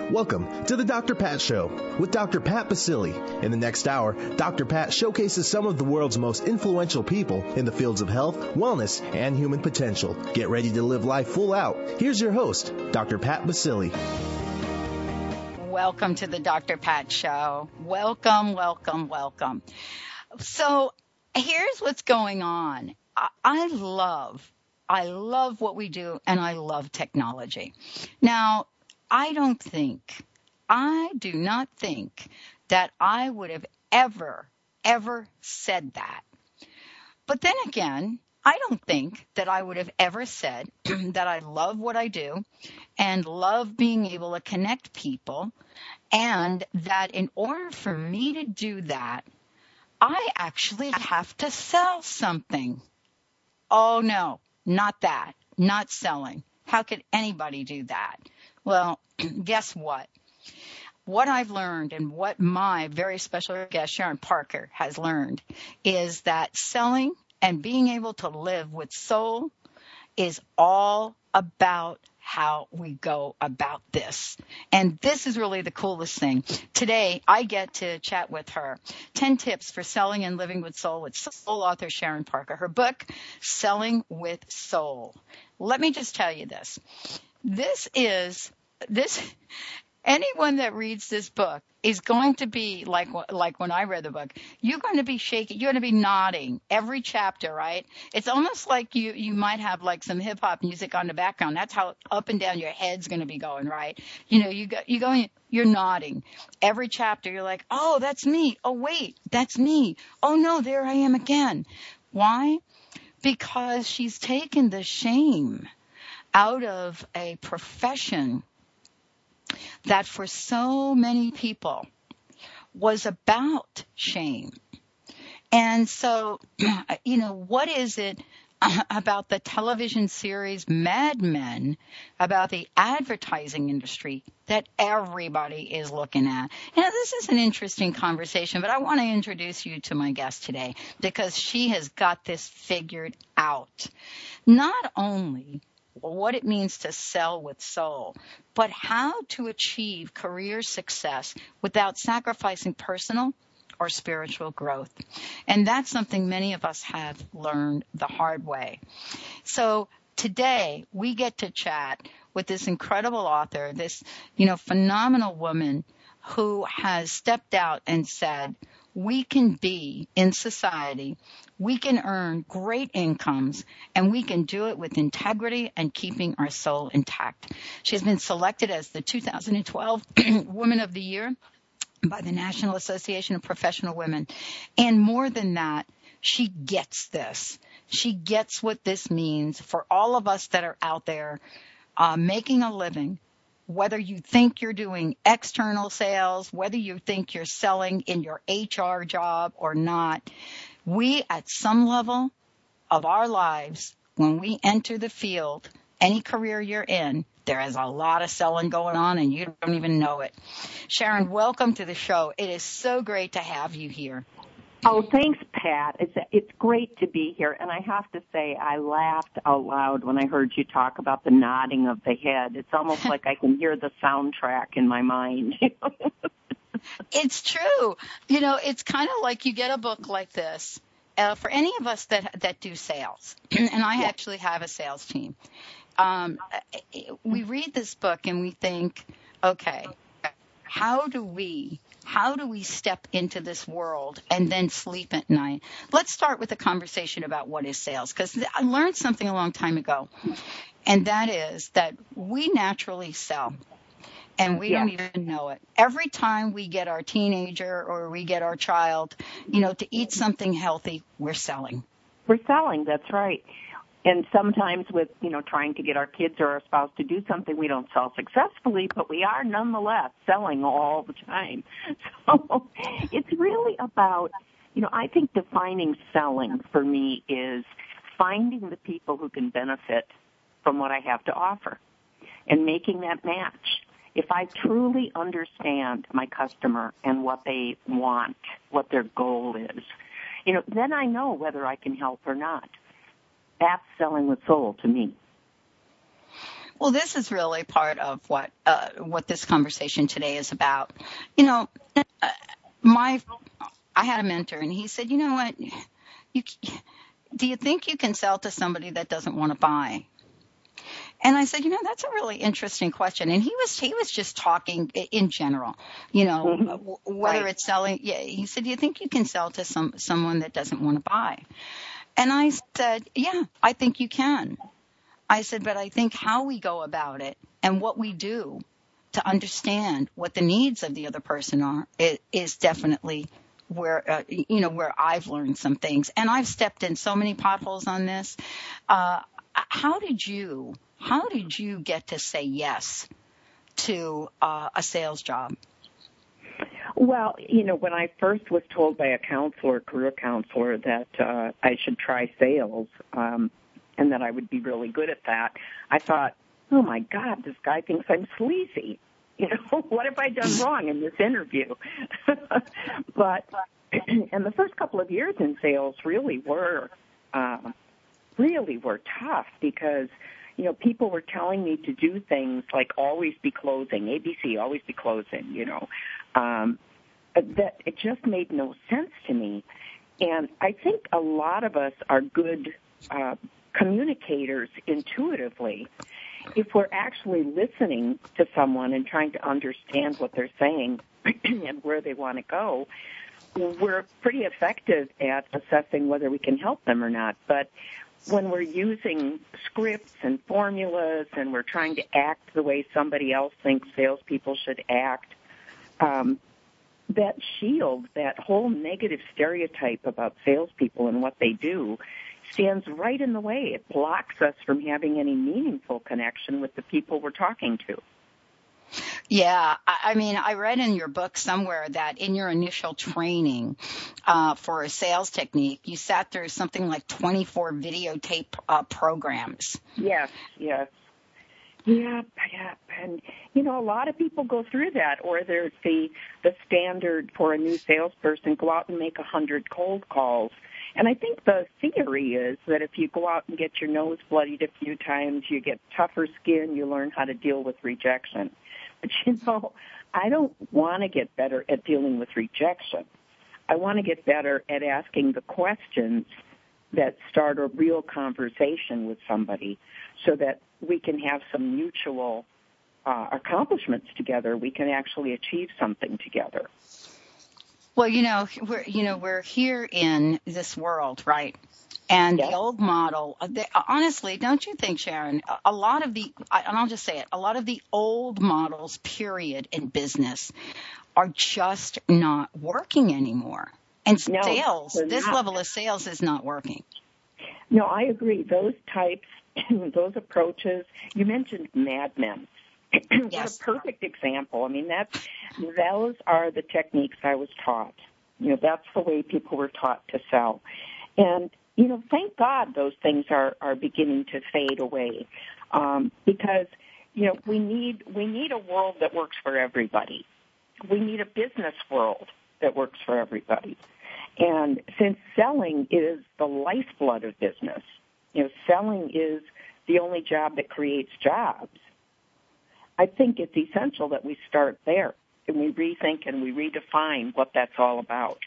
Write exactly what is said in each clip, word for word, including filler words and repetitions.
Welcome to the Doctor Pat Show with Doctor Pat Baccili. In the next hour, Doctor Pat showcases some of the world's most influential people in the fields of health, wellness, and human potential. Get ready to live life full out. Here's your host, Doctor Pat Baccili. Welcome to the Doctor Pat Show. Welcome, welcome, welcome. So here's what's going on. I, I love, I love what we do, and I love technology. Now, I don't think, I do not think that I would have ever, ever said that. But then again, I don't think that I would have ever said that I love what I do and love being able to connect people, and that in order for me to do that, I actually have to sell something. Oh, no, not that, not selling. How could anybody do that? Well, guess what? What I've learned and what my very special guest, Sharon Parker, has learned is that selling and being able to live with soul is all about how we go about this. And this is really the coolest thing. Today, I get to chat with her. ten tips for selling and living with soul with soul author Sharon Parker. Her book, Selling with Soul. Let me just tell you this. This is, this, anyone that reads this book is going to be like, like when I read the book, you're going to be shaking, you're going to be nodding every chapter, right? It's almost like you, you might have like some hip hop music on the background. That's how up and down your head's going to be going, right? You know, you go, you go, you're nodding every chapter. You're like, oh, that's me. Oh, wait, that's me. Oh no, there I am again. Why? Because she's taken the shame out of a profession that for so many people was about shame. And so, you know, what is it about the television series Mad Men, about the advertising industry that everybody is looking at? Now, this is an interesting conversation, but I want to introduce you to my guest today because she has got this figured out. Not only what it means to sell with soul, but how to achieve career success without sacrificing personal or spiritual growth. And that's something many of us have learned the hard way. So today we get to chat with this incredible author, this, you know, phenomenal woman who has stepped out and said, we can be in society, we can earn great incomes, and we can do it with integrity and keeping our soul intact. She's been selected as the two thousand twelve Woman of the Year by the National Association of Professional Women. And more than that, she gets this. She gets what this means for all of us that are out there uh, making a living. Whether you think you're doing external sales, whether you think you're selling in your H R job or not, we at some level of our lives, when we enter the field, any career you're in, there is a lot of selling going on and you don't even know it. Sharon, welcome to the show. It is so great to have you here. Oh, thanks, Pat. It's it's great to be here. And I have to say, I laughed out loud when I heard you talk about the nodding of the head. It's almost like I can hear the soundtrack in my mind. It's true. You know, it's kind of like you get a book like this. Uh, for any of us that that do sales, and I yeah. actually have a sales team, um, we read this book and we think, okay, how do we How do we step into this world and then sleep at night? Let's start with a conversation about what is sales, because I learned something a long time ago, and that is that we naturally sell, and we yeah. don't even know it. Every time we get our teenager or we get our child, you know, to eat something healthy, we're selling. We're selling, that's right. And sometimes with, you know, trying to get our kids or our spouse to do something, we don't sell successfully, but we are nonetheless selling all the time. So it's really about, you know, I think defining selling for me is finding the people who can benefit from what I have to offer and making that match. If I truly understand my customer and what they want, what their goal is, you know, then I know whether I can help or not. That's selling with soul to me. Well, this is really part of what uh, what this conversation today is about. You know, uh, my I had a mentor, and he said, "You know what? You do you think you can sell to somebody that doesn't want to buy?" And I said, "You know, that's a really interesting question." And he was he was just talking in general, you know, Mm-hmm. whether Right. it's selling. Yeah, he said, "Do you think you can sell to some someone that doesn't want to buy?" And I said, "Yeah, I think you can." I said, "But I think how we go about it and what we do to understand what the needs of the other person are is, is definitely where, uh, you know, where I've learned some things. And I've stepped in so many potholes on this. Uh, how did you, how did you get to say yes to uh, a sales job?" Well, you know, when I first was told by a counselor, career counselor, that uh, I should try sales um, and that I would be really good at that, I thought, oh, my God, this guy thinks I'm sleazy. You know, what have I done wrong in this interview? But, and the first couple of years in sales really were, uh, really were tough because, you know, people were telling me to do things like always be closing, A B C, always be closing, you know. Um, that it just made no sense to me. And I think a lot of us are good uh, communicators intuitively. If we're actually listening to someone and trying to understand what they're saying and where they want to go, we're pretty effective at assessing whether we can help them or not. But when we're using scripts and formulas and we're trying to act the way somebody else thinks salespeople should act, um, that shield, that whole negative stereotype about salespeople and what they do, stands right in the way. It blocks us from having any meaningful connection with the people we're talking to. Yeah, I, I mean, I read in your book somewhere that in your initial training uh, for a sales technique, you sat through something like twenty-four videotape uh, programs. Yes, yes. Yeah, yeah, and you know, a lot of people go through that, or there's the the standard for a new salesperson: go out and make a hundred cold calls. And I think the theory is that if you go out and get your nose bloodied a few times, you get tougher skin, you learn how to deal with rejection. But you know, I don't want to get better at dealing with rejection. I want to get better at asking the questions that start a real conversation with somebody so that we can have some mutual uh, accomplishments together. We can actually achieve something together. Well, you know, we're, you know, we're here in this world, right? And Yes. the old model, they, honestly, don't you think, Sharon, a, a lot of the, I, and I'll just say it, a lot of the old models, period, in business are just not working anymore. And No, sales, they're this not. level of sales is not working. No, I agree. Those types, those approaches, you mentioned Mad Men. What Yes. a perfect example. I mean, that's, those are the techniques I was taught. You know, that's the way people were taught to sell. And, you know, thank God those things are, are beginning to fade away. Um, because, you know, we need, we need a world that works for everybody. We need a business world that works for everybody. And since selling is the lifeblood of business, you know, selling is the only job that creates jobs, I think it's essential that we start there and we rethink and we redefine what that's all about.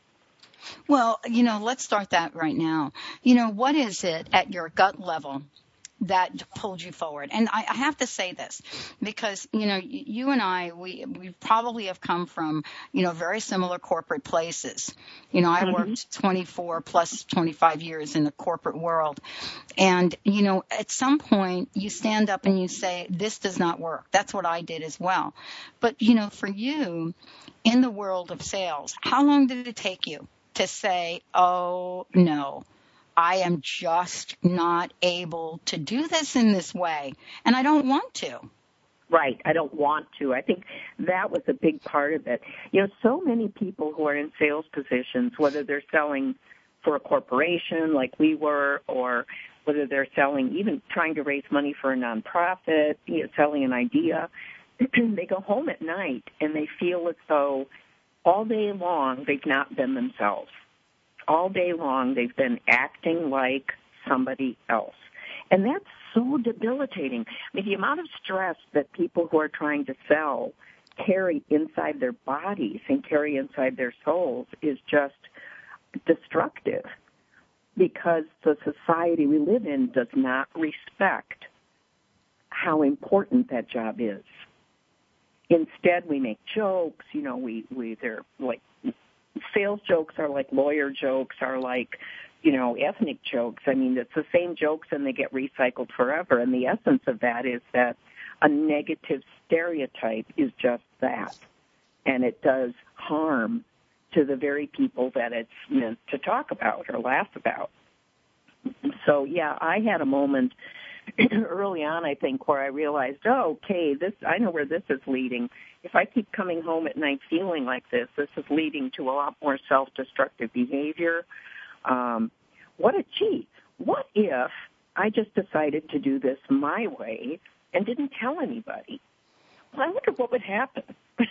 Well, you know, let's start that right now. You know, what is it at your gut level that pulled you forward? And I, I have to say this because, you know, you and I, we, we probably have come from, you know, very similar corporate places. You know, I Mm-hmm. worked twenty-four plus twenty-five years in the corporate world. And, you know, at some point you stand up and you say, this does not work. That's what I did as well. But, you know, for you in the world of sales, how long did it take you to say, oh, no, I am just not able to do this in this way, and I don't want to? Right. I don't want to. I think that was a big part of it. You know, so many people who are in sales positions, whether they're selling for a corporation like we were, or whether they're selling, even trying to raise money for a nonprofit, you know, selling an idea, they go home at night and they feel as though all day long they've not been themselves. All day long they've been acting like somebody else. And that's so debilitating. I mean, the amount of stress that people who are trying to sell carry inside their bodies and carry inside their souls is just destructive, because the society we live in does not respect how important that job is. Instead, we make jokes, you know, we, we, they're like, sales jokes are like lawyer jokes, are like, you know, ethnic jokes. I mean, it's the same jokes and they get recycled forever. And the essence of that is that a negative stereotype is just that. And it does harm to the very people that it's meant to talk about or laugh about. So, yeah, I had a moment early on, I think, where I realized, oh, okay, this, I know where this is leading. If I keep coming home at night feeling like this, this is leading to a lot more self-destructive behavior. Um, what a gee, what if I just decided to do this my way and didn't tell anybody? Well, I wonder what would happen.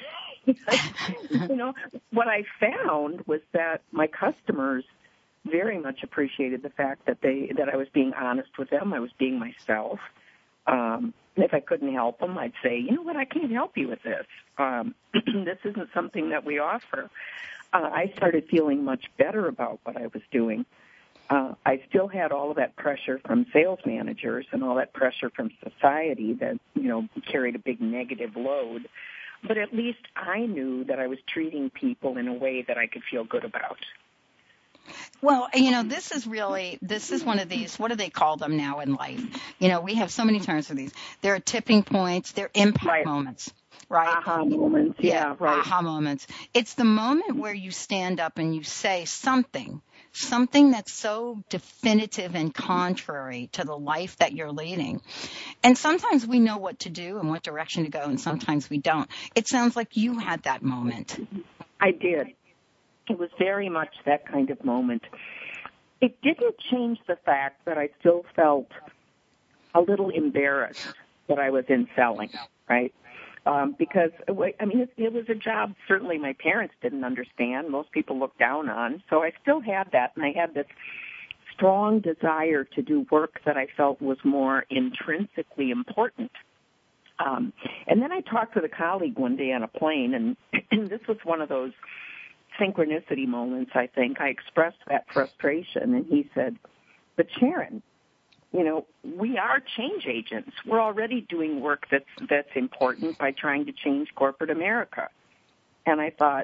You know, what I found was that my customers very much appreciated the fact that they that I was being honest with them. I was being myself. Um, if I couldn't help them, I'd say, you know what, I can't help you with this. Um, this isn't something that we offer. Uh, I started feeling much better about what I was doing. Uh, I still had all of that pressure from sales managers and all that pressure from society that, you know, carried a big negative load. But at least I knew that I was treating people in a way that I could feel good about. Well, you know, this is really, this is one of these, what do they call them now in life? You know, we have so many terms for these. There are tipping points, there are impact right. moments, right? Aha moments, yeah, yeah, right. Aha moments. It's the moment where you stand up and you say something, something that's so definitive and contrary to the life that you're leading. And sometimes we know what to do and what direction to go, and sometimes we don't. It sounds like you had that moment. I did. It was very much that kind of moment. It didn't change the fact that I still felt a little embarrassed that I was in selling, right? Um, because, I mean, it, it was a job certainly my parents didn't understand. Most people looked down on. So I still had that, and I had this strong desire to do work that I felt was more intrinsically important. Um, and then I talked with a colleague one day on a plane, and, and this was one of those synchronicity moments, I think. I expressed that frustration, and he said, but Sharon, you know, we are change agents. We're already doing work that's that's important by trying to change corporate America. And I thought,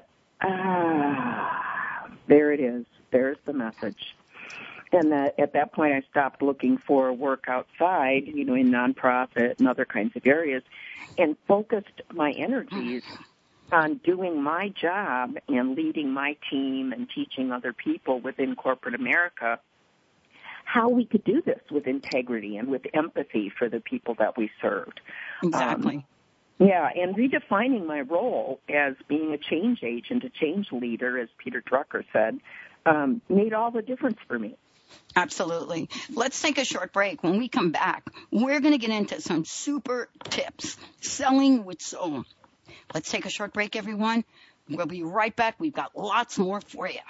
ah, there it is. There's the message. And that, at that point, I stopped looking for work outside, you know, in nonprofit and other kinds of areas, and focused my energies on doing my job and leading my team and teaching other people within corporate America how we could do this with integrity and with empathy for the people that we served. Exactly. Um, yeah, and redefining my role as being a change agent, a change leader, as Peter Drucker said, um, made all the difference for me. Absolutely. Let's take a short break. When we come back, we're going to get into some super tips, selling with soul. Let's take a short break, everyone. We'll be right back. We've got lots more for you.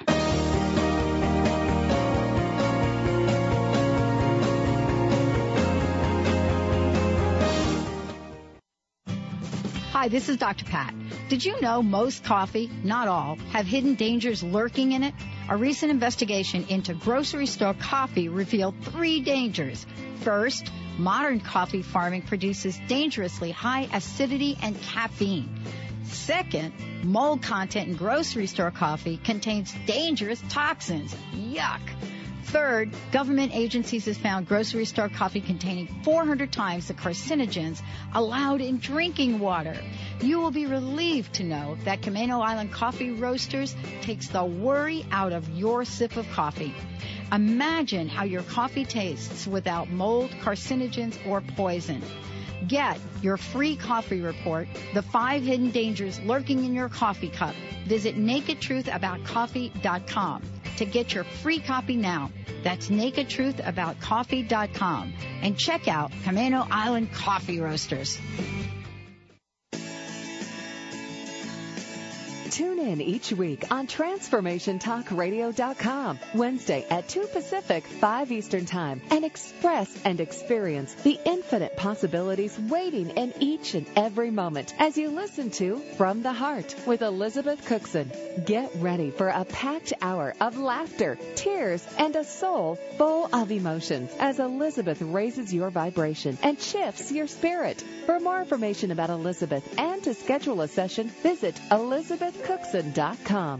Hi, this is Doctor Pat. Did you know most coffee, not all, have hidden dangers lurking in it? A recent investigation into grocery store coffee revealed three dangers. First, modern coffee farming produces dangerously high acidity and caffeine. Second, mold content in grocery store coffee contains dangerous toxins. Yuck. Third, government agencies have found grocery store coffee containing four hundred times the carcinogens allowed in drinking water. You will be relieved to know that Camano Island Coffee Roasters takes the worry out of your sip of coffee. Imagine how your coffee tastes without mold, carcinogens, or poison. Get your free coffee report, The Five Hidden Dangers Lurking in Your Coffee Cup. Visit naked truth about coffee dot com to get your free copy now. That's naked truth about coffee dot com. And check out Camano Island Coffee Roasters. Tune in each week on Transformation Talk Radio dot com, Wednesday at two Pacific, five Eastern Time, and express and experience the infinite possibilities waiting in each and every moment as you listen to From the Heart with Elizabeth Cookson. Get ready for a packed hour of laughter, tears, and a soul full of emotions as Elizabeth raises your vibration and shifts your spirit. For more information about Elizabeth and to schedule a session, visit Elizabeth Cookson dot com.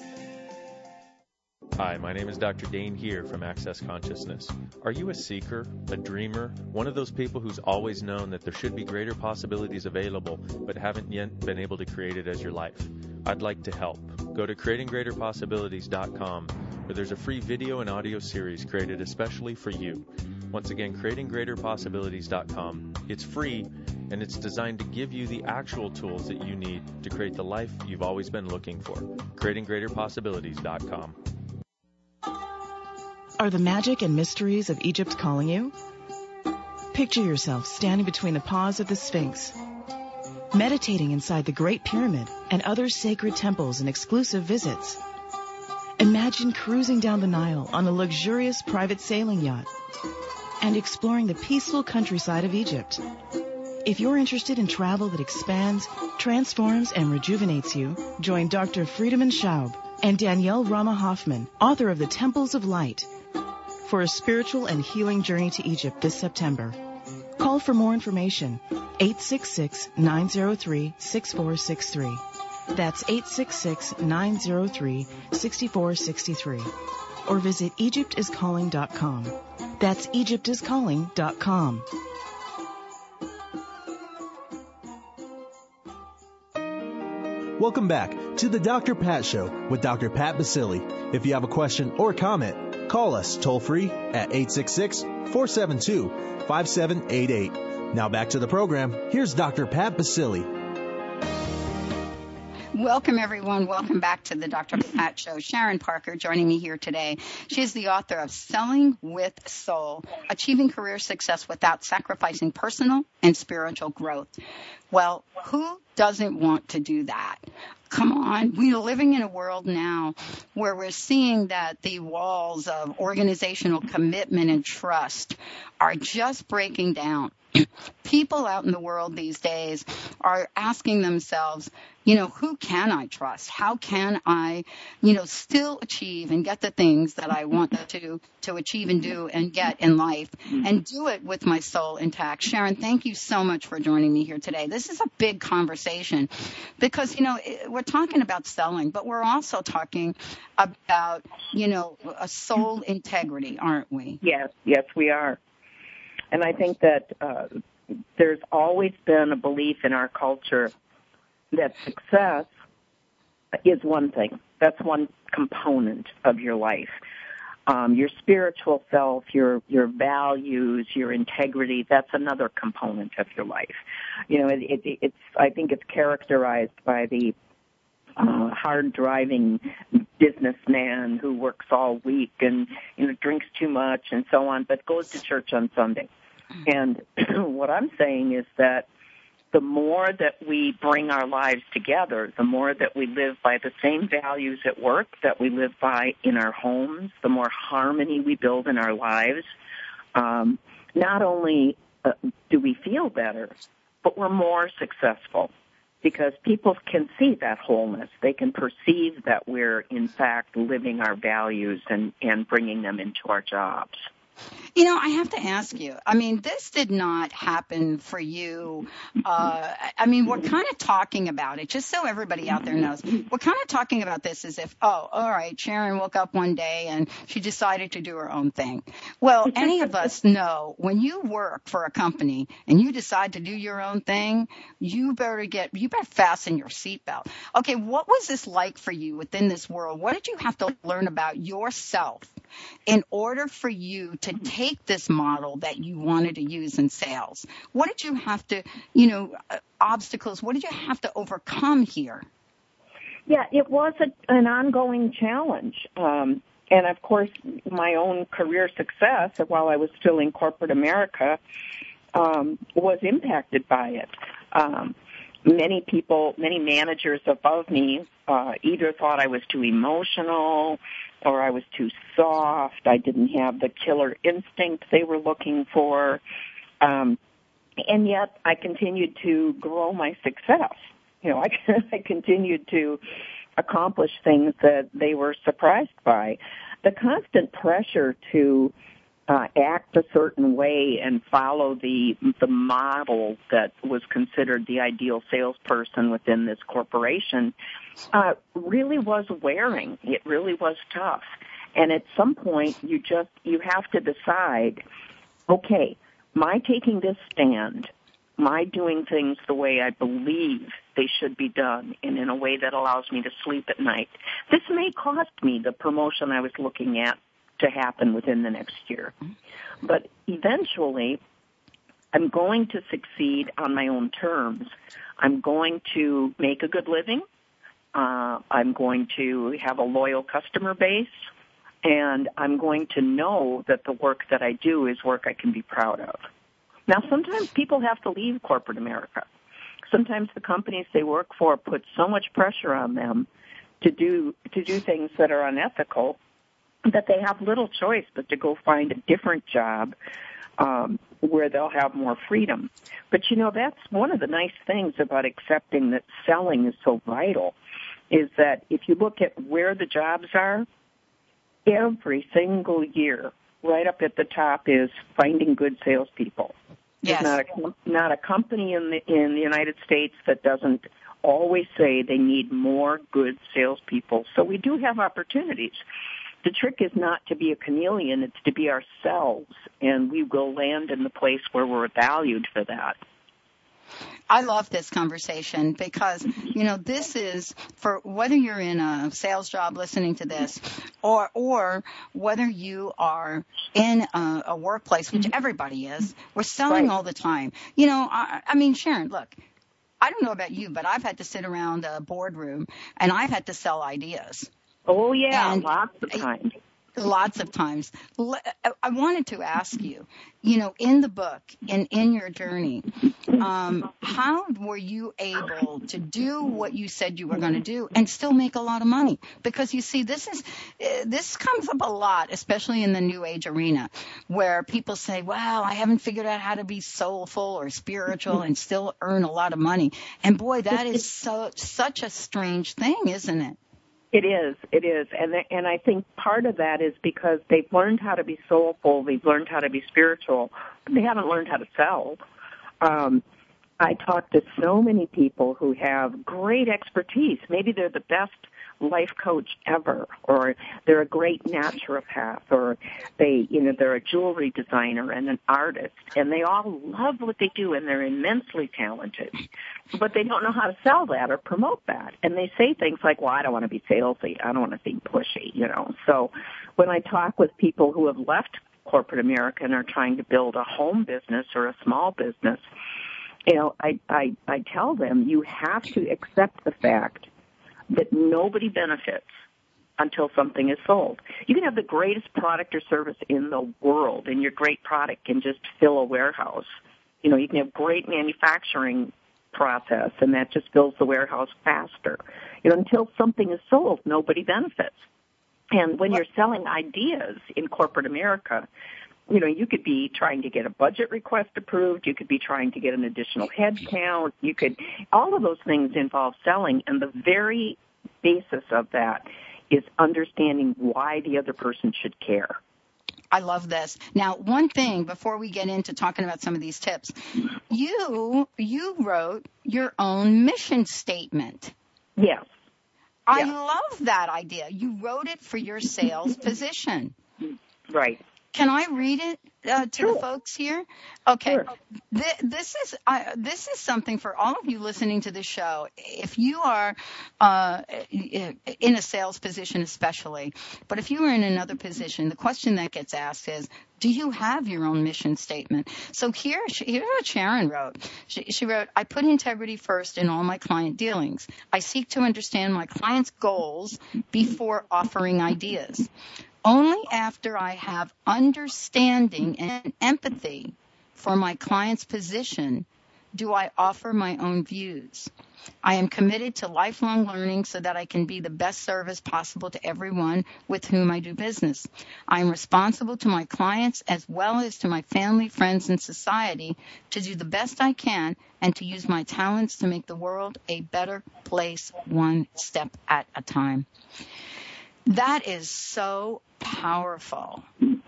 Hi, my name is Doctor Dane here from Access Consciousness. Are you a seeker, a dreamer, one of those people who's always known that there should be greater possibilities available but haven't yet been able to create it as your life? I'd like to help. Go to creating greater possibilities dot com, where there's a free video and audio series created especially for you. Once again, creating greater possibilities dot com. It's free, and it's designed to give you the actual tools that you need to create the life you've always been looking for. creating greater possibilities dot com. Are the magic and mysteries of Egypt calling you? Picture yourself standing between the paws of the Sphinx, meditating inside the Great Pyramid and other sacred temples and exclusive visits. Imagine cruising down the Nile on a luxurious private sailing yacht and exploring the peaceful countryside of Egypt. If you're interested in travel that expands, transforms, and rejuvenates you, join Doctor Friedemann Schaub and Danielle Rama Hoffman, author of The Temples of Light, for a spiritual and healing journey to Egypt this September. Call for more information, eight six six, nine zero three, six four six three. That's eight six six, nine zero three, six four six three. Or visit Egypt is calling dot com. That's Egypt is calling dot com. Welcome back to the Doctor Pat Show with Doctor Pat Baccili. If you have a question or comment, call us toll-free at eight six six, four seven two, five seven eight eight. Now back to the program. Here's Doctor Pat Baccili. Welcome, everyone. Welcome back to the Doctor Pat Show. Sharon Parker joining me here today. She is the author of Selling with Soul, Achieving Career Success Without Sacrificing Personal and Spiritual Growth. Well, who doesn't want to do that? Come on. We are living in a world now where we're seeing that the walls of organizational commitment and trust are just breaking down. People out in the world these days are asking themselves, you know, who can I trust? How can I, you know, still achieve and get the things that I want to, to achieve and do and get in life and do it with my soul intact? Sharon, thank you so much for joining me here today. This is a big conversation because, you know, we're talking about selling, but we're also talking about, you know, a soul integrity, aren't we? Yes, yes, we are. And I think that uh, there's always been a belief in our culture that success is one thing. That's one component of your life. Um, your spiritual self, your your values, your integrity, that's another component of your life. You know, it, it, it's I think it's characterized by the Uh, hard-driving businessman who works all week and, you know, drinks too much and so on, but goes to church on Sunday. And what I'm saying is that the more that we bring our lives together, the more that we live by the same values at work that we live by in our homes, the more harmony we build in our lives, um, not only uh, do we feel better, but we're more successful. Because people can see that wholeness. They can perceive that we're, in fact, living our values and, and bringing them into our jobs. You know, I have to ask you, I mean, this did not happen for you. Uh, I mean, we're kind of talking about it, just so everybody out there knows. We're kind of talking about this as if, oh, all right, Sharon woke up one day and she decided to do her own thing. Well, any of us know when you work for a company and you decide to do your own thing, you better get, you better fasten your seatbelt. Okay, what was this like for you within this world? What did you have to learn about yourself in order for you to take this model that you wanted to use in sales? What did you have to, you know, uh, obstacles, what did you have to overcome here? Yeah, it was a, an ongoing challenge. Um, and, of course, my own career success, while I was still in corporate America, um, was impacted by it. Um, many people, many managers above me uh, either thought I was too emotional or I was too soft. I didn't have the killer instinct they were looking for. Um, and yet I continued to grow my success. You know, I, I continued to accomplish things that they were surprised by. The constant pressure to uh, act a certain way and follow the the model that was considered the ideal salesperson within this corporation uh, really was wearing. It really was tough. And at some point, you just you have to decide, okay, my taking this stand, my doing things the way I believe they should be done and in a way that allows me to sleep at night, this may cost me the promotion I was looking at to happen within the next year. But eventually, I'm going to succeed on my own terms. I'm going to make a good living. Uh, I'm going to have a loyal customer base. And I'm going to know that the work that I do is work I can be proud of. Now, sometimes people have to leave corporate America. Sometimes the companies they work for put so much pressure on them to do to do things that are unethical that they have little choice but to go find a different job um, where they'll have more freedom. But, you know, that's one of the nice things about accepting that selling is so vital, is that if you look at where the jobs are, every single year, right up at the top is finding good salespeople. Yes. There's not a, not a company in the in the United States that doesn't always say they need more good salespeople. So we do have opportunities. The trick is not to be a chameleon, it's to be ourselves, and we will land in the place where we're valued for that. I love this conversation because, you know, this is for whether you're in a sales job listening to this or or whether you are in a, a workplace, which everybody is, we're selling Right. all the time. You know, I, I mean, Sharon, look, I don't know about you, but I've had to sit around a boardroom and I've had to sell ideas. Oh, yeah, And lots of times. Lots of times. I wanted to ask you, you know, in the book and in your journey, um, how were you able to do what you said you were going to do and still make a lot of money? Because you see, this is this comes up a lot, especially in the new age arena, where people say, "Well, I haven't figured out how to be soulful or spiritual and still earn a lot of money." And boy, that is so such a strange thing, isn't it? It is, it is, and and I think part of that is because they've learned how to be soulful, they've learned how to be spiritual, but they haven't learned how to sell. Um, I talk to so many people who have great expertise. Maybe they're the best life coach ever, or they're a great naturopath, or they, you know, they're a jewelry designer and an artist, and they all love what they do, and they're immensely talented. But they don't know how to sell that or promote that. And they say things like, well, I don't want to be salesy. I don't want to be pushy, you know. So when I talk with people who have left corporate America and are trying to build a home business or a small business, you know, I, I, I tell them you have to accept the fact that nobody benefits until something is sold. You can have the greatest product or service in the world, and your great product can just fill a warehouse. You know, you can have great manufacturing process, and that just fills the warehouse faster. You know, until something is sold, nobody benefits. And when you're selling ideas in corporate America, you know, you could be trying to get a budget request approved. You could be trying to get an additional head count. You could, all of those things involve selling, and the very basis of that is understanding why the other person should care. I love this. Now, one thing before we get into talking about some of these tips, you you wrote your own mission statement. Yes. I Yeah. love that idea. You wrote it for your sales position. Right. Can I read it uh, to Sure. the folks here? Okay. Sure. Th- this is uh, this is something for all of you listening to this show. If you are uh, in a sales position especially, but if you are in another position, the question that gets asked is, do you have your own mission statement? So here, here's what Sharon wrote. She, she wrote, I put integrity first in all my client dealings. I seek to understand my clients' goals before offering ideas. Only after I have understanding and empathy for my client's position do I offer my own views. I am committed to lifelong learning so that I can be the best service possible to everyone with whom I do business. I am responsible to my clients as well as to my family, friends, and society to do the best I can and to use my talents to make the world a better place one step at a time. That is so powerful.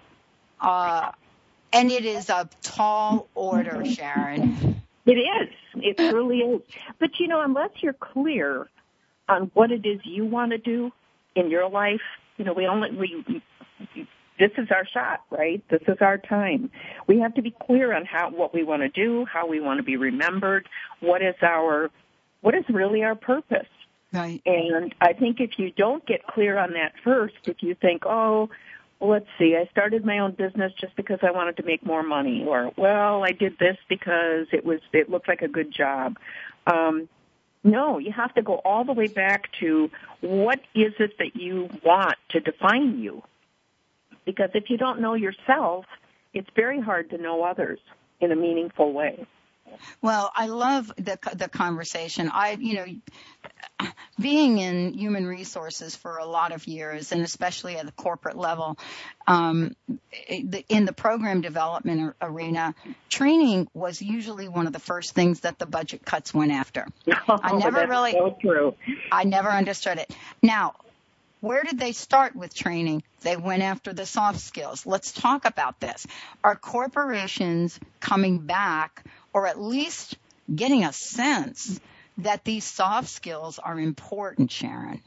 Uh, and it is a tall order, Sharon. It is. It truly is. But, you know, unless you're clear on what it is you want to do in your life, you know, we only, we, this is our shot, right? This is our time. We have to be clear on how, what we want to do, how we want to be remembered, what is our, what is really our purpose. Right. And I think if you don't get clear on that first, if you think, oh, well, let's see, I started my own business just because I wanted to make more money, or, well, I did this because it was, it looked like a good job. Um, no, you have to go all the way back to what is it that you want to define you? Because if you don't know yourself, it's very hard to know others in a meaningful way. Well, I love the the conversation. I, you know, being in human resources for a lot of years, and especially at the corporate level, um, in the program development arena, training was usually one of the first things that the budget cuts went after. Oh, I never that's really, so true. I never understood it. Now, where did they start with training? They went after the soft skills. Let's talk about this. Are corporations coming back, or at least getting a sense that these soft skills are important, Sharon?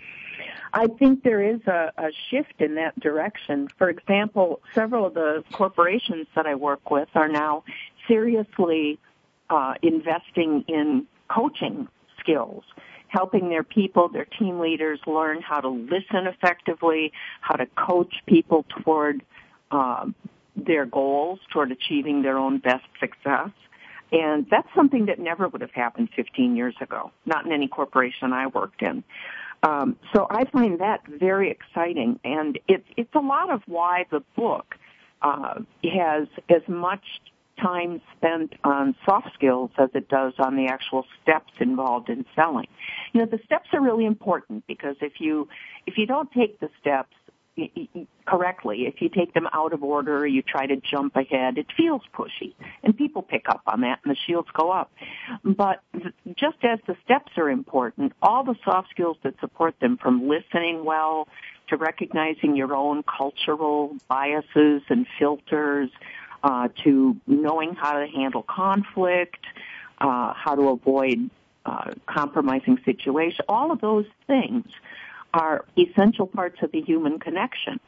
I think there is a, a shift in that direction. For example, several of the corporations that I work with are now seriously uh, investing in coaching skills, helping their people, their team leaders, learn how to listen effectively, how to coach people toward uh, their goals, toward achieving their own best success. And that's something that never would have happened fifteen years ago, not in any corporation I worked in. Um, so I find that very exciting, and it, it's a lot of why the book uh, has as much time spent on soft skills as it does on the actual steps involved in selling. You know, the steps are really important because if you if you don't take the steps correctly, if you take them out of order or you try to jump ahead, it feels pushy, and people pick up on that and the shields go up. But just as the steps are important, all the soft skills that support them, from listening well to recognizing your own cultural biases and filters, uh, to knowing how to handle conflict, uh, how to avoid uh, compromising situations, all of those things are essential parts of the human connection.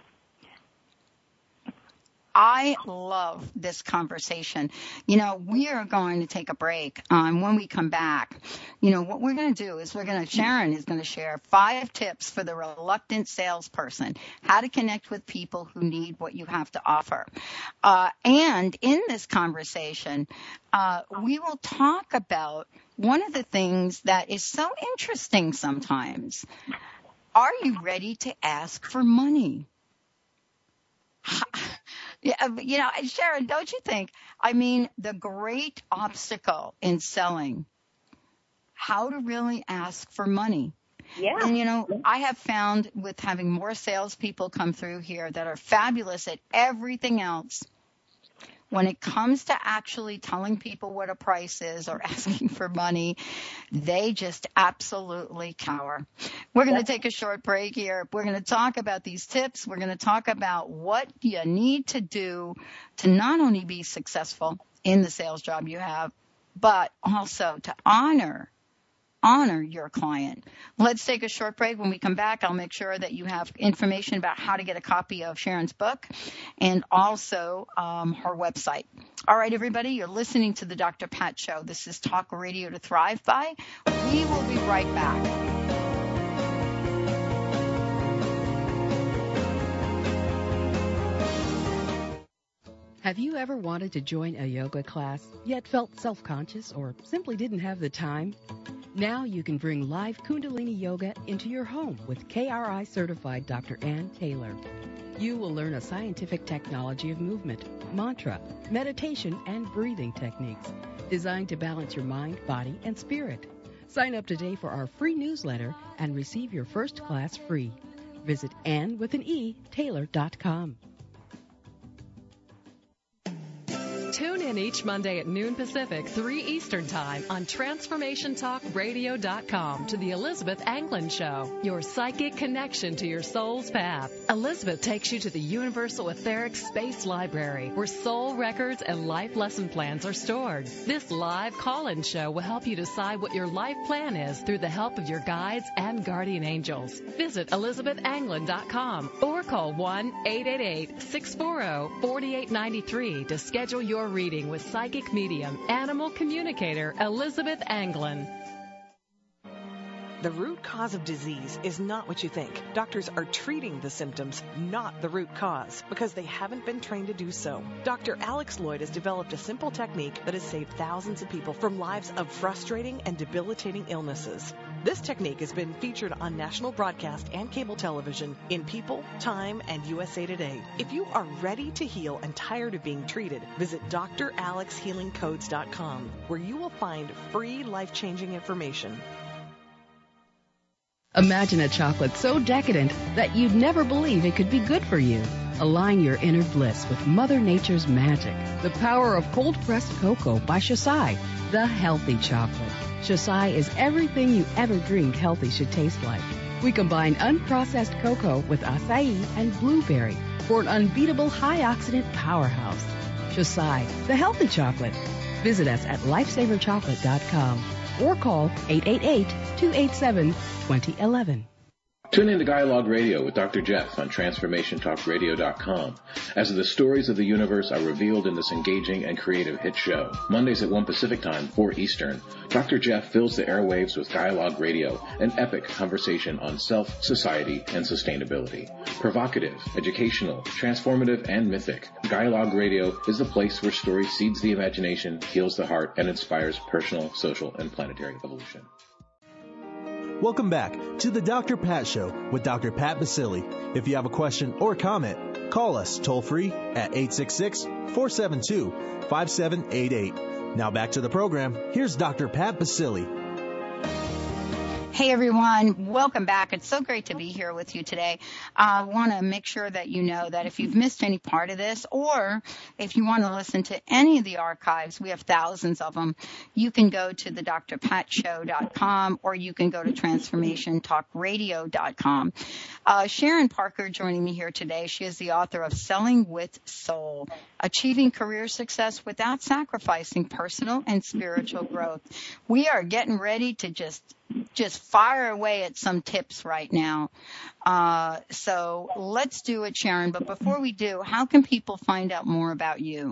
I love this conversation. You know, we are going to take a break. Um, when we come back, you know, what we're going to do is we're going to, Sharon is going to share five tips for the reluctant salesperson, how to connect with people who need what you have to offer. Uh, and in this conversation, uh, we will talk about one of the things that is so interesting sometimes. Are you ready to ask for money? Yeah, you know, Sharon, don't you think? I mean, the great obstacle in selling, how to really ask for money. Yeah. And, you know, I have found with having more salespeople come through here that are fabulous at everything else, when it comes to actually telling people what a price is or asking for money, they just absolutely cower. We're going to take a short break here. We're going to talk about these tips. We're going to talk about what you need to do to not only be successful in the sales job you have, but also to honor honor your client. Let's take a short break. When we come back, I'll make sure that you have information about how to get a copy of Sharon's book and also um, her website. All right, everybody, you're listening to the Doctor Pat Show. This is Talk Radio to Thrive By. We will be right back. Have you ever wanted to join a yoga class, yet felt self-conscious or simply didn't have the time? Now you can bring live Kundalini Yoga into your home with K R I certified Doctor Ann Taylor. You will learn a scientific technology of movement, mantra, meditation, and breathing techniques designed to balance your mind, body, and spirit. Sign up today for our free newsletter and receive your first class free. Visit Ann with an E, Taylor dot com. Tune in each Monday at noon Pacific, three Eastern Time on Transformation Talk Radio dot com to the Elizabeth Anglin Show, your psychic connection to your soul's path. Elizabeth takes you to the Universal Etheric Space Library, where soul records and life lesson plans are stored. This live call-in show will help you decide what your life plan is through the help of your guides and guardian angels. Visit Elizabeth Anglin dot com or call one eight eight eight, six four zero, four eight nine three to schedule your reading with psychic medium, animal communicator Elizabeth Anglin. The root cause of disease is not what you think. Doctors are treating the symptoms, not the root cause, because they haven't been trained to do so. Doctor Alex Lloyd has developed a simple technique that has saved thousands of people from lives of frustrating and debilitating illnesses. This technique has been featured on national broadcast and cable television in People, Time, and U S A Today. If you are ready to heal and tired of being treated, visit D R Alex Healing Codes dot com, where you will find free life-changing information. Imagine a chocolate so decadent that you'd never believe it could be good for you. Align your inner bliss with Mother Nature's magic. The power of cold-pressed cocoa by Shasai, the healthy chocolate. Shasai is everything you ever dreamed healthy should taste like. We combine unprocessed cocoa with acai and blueberry for an unbeatable high-oxidant powerhouse. Shasai, the healthy chocolate. Visit us at lifesaver chocolate dot com or call eight eight eight, two eight seven, two zero one one. Tune in to Dialogue Radio with Doctor Jeff on Transformation Talk Radio dot com as the stories of the universe are revealed in this engaging and creative hit show. Mondays at one Pacific Time, four Eastern, Doctor Jeff fills the airwaves with Dialogue Radio, an epic conversation on self, society, and sustainability. Provocative, educational, transformative, and mythic, Dialogue Radio is the place where story seeds the imagination, heals the heart, and inspires personal, social, and planetary evolution. Welcome back to the Doctor Pat Show with Doctor Pat Baccili. If you have a question or comment, call us toll-free at eight six six, four seven two, five seven eight eight. Now back to the program. Here's Doctor Pat Baccili. Hey, everyone. Welcome back. It's so great to be here with you today. I want to make sure that you know that if you've missed any part of this, or if you want to listen to any of the archives, we have thousands of them, you can go to the D R Pat Show dot com or you can go to Transformation Talk Radio dot com. Uh, Sharon Parker joining me here today. She is the author of Selling with Soul, Achieving Career Success Without Sacrificing Personal and Spiritual Growth. We are getting ready to just just fire away at some tips right now. Uh, so let's do it, Sharon. But before we do, how can people find out more about you?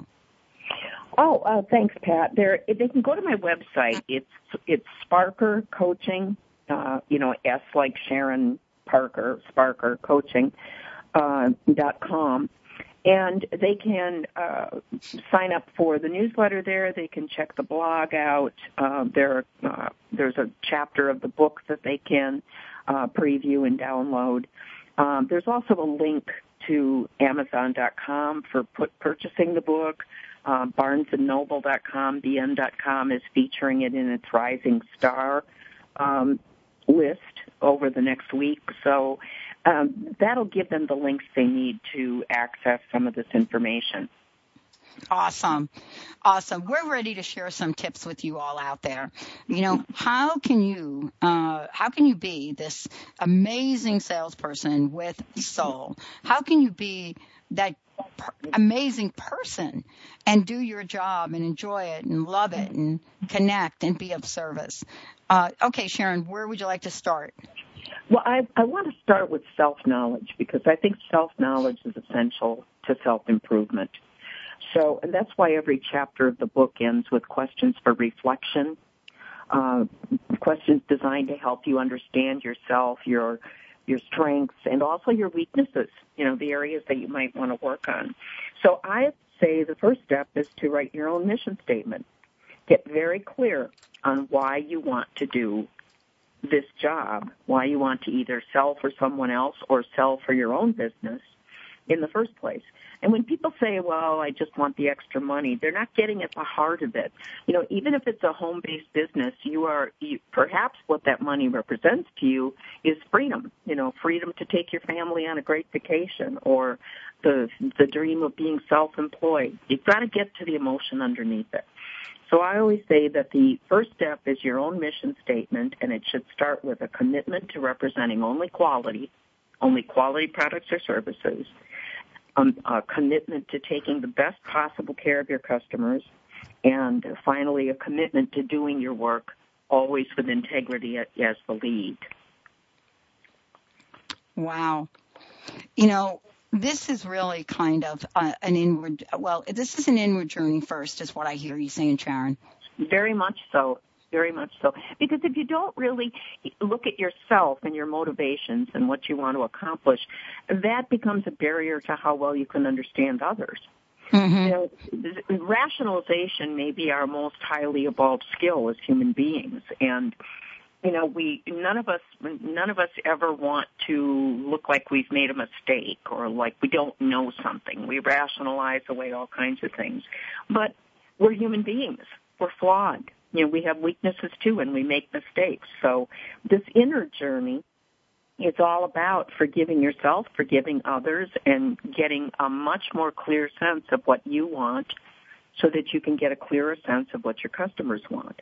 Oh, uh, thanks, Pat. There, they can go to my website. It's it's Sparker Coaching, uh, you know, S like Sharon Parker, Sparker Coaching uh, dot com. And they can uh, sign up for the newsletter there. They can check the blog out. Uh, there, uh, there's a chapter of the book that they can uh, preview and download. Um, there's also a link to Amazon dot com for put, purchasing the book. Uh, Barnes and Noble dot com, B N dot com is featuring it in its Rising Star um, list over the next week. So Um, that'll give them the links they need to access some of this information. Awesome. Awesome. We're ready to share some tips with you all out there. You know, how can you, uh, how can you be this amazing salesperson with soul? How can you be that per- amazing person and do your job and enjoy it and love it and connect and be of service? Uh, okay, Sharon, where would you like to start? Well, I, I want to start with self-knowledge because I think self-knowledge is essential to self-improvement. So, and that's why every chapter of the book ends with questions for reflection, uh, questions designed to help you understand yourself, your your strengths, and also your weaknesses, you know, the areas that you might want to work on. So I say the first step is to write your own mission statement. Get very clear on why you want to do this job, why you want to either sell for someone else or sell for your own business, in the first place. And when people say, well, I just want the extra money, they're not getting at the heart of it. You know, even if it's a home-based business, you are, you, perhaps what that money represents to you is freedom, you know, freedom to take your family on a great vacation, or the, the dream of being self-employed. You've got to get to the emotion underneath it. So I always say that the first step is your own mission statement, and it should start with a commitment to representing only quality, only quality products or services, Um, a commitment to taking the best possible care of your customers, and uh, finally a commitment to doing your work always with integrity as the lead. Wow. You know, this is really kind of uh, an inward, well, this is an inward journey first, is what I hear you saying, Sharon. Very much so. Very much so. Because if you don't really look at yourself and your motivations and what you want to accomplish, that becomes a barrier to how well you can understand others. Mm-hmm. You know, rationalization may be our most highly evolved skill as human beings, and you know, we none of us none of us ever want to look like we've made a mistake or like we don't know something. We rationalize away all kinds of things, but we're human beings. We're flawed. You know, we have weaknesses too, and we make mistakes. So this inner journey is all about forgiving yourself, forgiving others, and getting a much more clear sense of what you want so that you can get a clearer sense of what your customers want.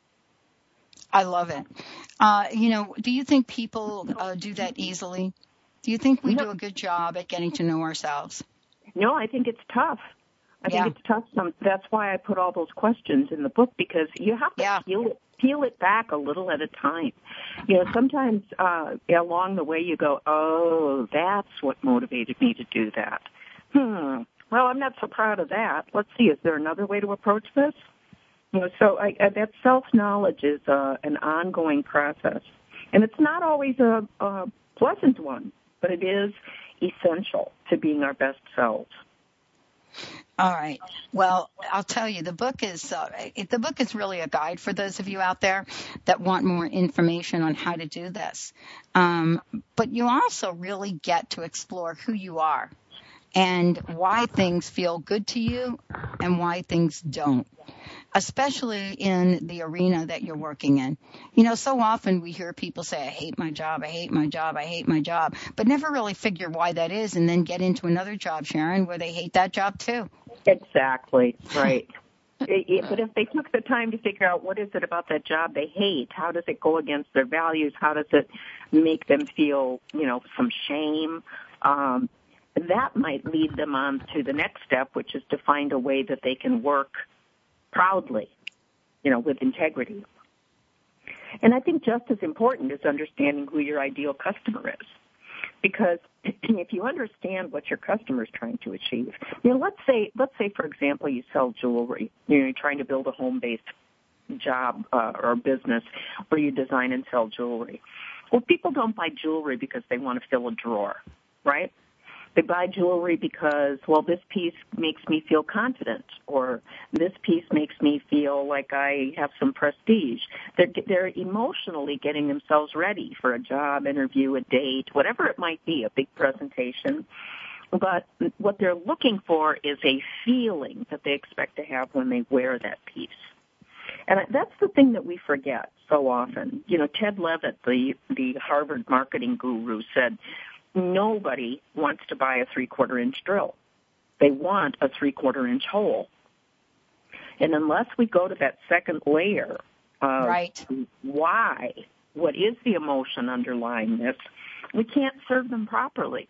I love it. Uh, you know, do you think people uh, do that easily? Do you think we no. do a good job at getting to know ourselves? No, I think it's tough. I yeah. think it's tough. Some, that's why I put all those questions in the book, because you have to yeah. peel it, peel it back a little at a time. You know, sometimes uh, along the way you go, oh, that's what motivated me to do that. Hmm. Well, I'm not so proud of that. Let's see, is there another way to approach this? You know, so I, I, that self-knowledge is uh, an ongoing process. And it's not always a, a pleasant one, but it is essential to being our best selves. All right. Well, I'll tell you, the book is uh, it, the book is really a guide for those of you out there that want more information on how to do this. Um, but you also really get to explore who you are and why things feel good to you and why things don't, especially in the arena that you're working in. You know, so often we hear people say, I hate my job, I hate my job, I hate my job, but never really figure why that is and then get into another job, Sharon, where they hate that job too. Exactly, right. it, it, but if they took the time to figure out what is it about that job they hate, how does it go against their values, how does it make them feel, you know, some shame, um, that might lead them on to the next step, which is to find a way that they can work proudly, you know, with integrity. And I think just as important is understanding who your ideal customer is. Because if you understand what your customer is trying to achieve, you know, let's say, let's say, for example, you sell jewelry. You know, you're trying to build a home-based job uh, or business where you design and sell jewelry. Well, people don't buy jewelry because they want to fill a drawer, right? They buy jewelry because, well, this piece makes me feel confident, or this piece makes me feel like I have some prestige. They're, they're emotionally getting themselves ready for a job interview, a date, whatever it might be, a big presentation. But what they're looking for is a feeling that they expect to have when they wear that piece. And that's the thing that we forget so often. You know, Ted Levitt, the, the Harvard marketing guru, said, nobody wants to buy a three-quarter inch drill. They want a three-quarter inch hole. And unless we go to that second layer of right. why, what is the emotion underlying this, we can't serve them properly.